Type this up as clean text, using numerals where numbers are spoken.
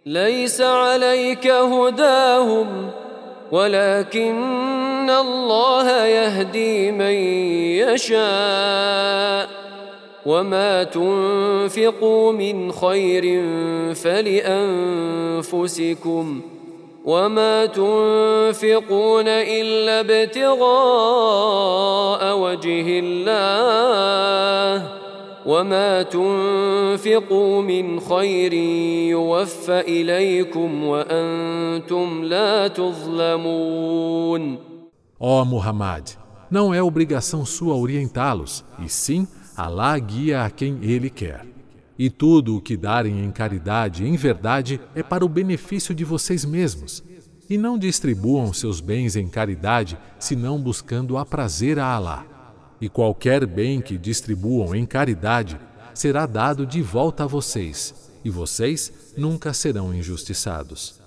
ليس عليك هداهم ولكن الله يهدي من يشاء وما تنفقوا من خير فلأنفسكم وما تنفقون إلا ابتغاء وجه الله وما تنفقوا من خير يوفى إليكم وأنتم لا تظلمون. Ó Muhammad, não é obrigação sua orientá-los, e sim Alá guia a quem Ele quer. E tudo o que darem em caridade, em verdade, é para o benefício de vocês mesmos. E não distribuam seus bens em caridade, senão buscando aprazer a Alá. E qualquer bem que distribuam em caridade será dado de volta a vocês, e vocês nunca serão injustiçados.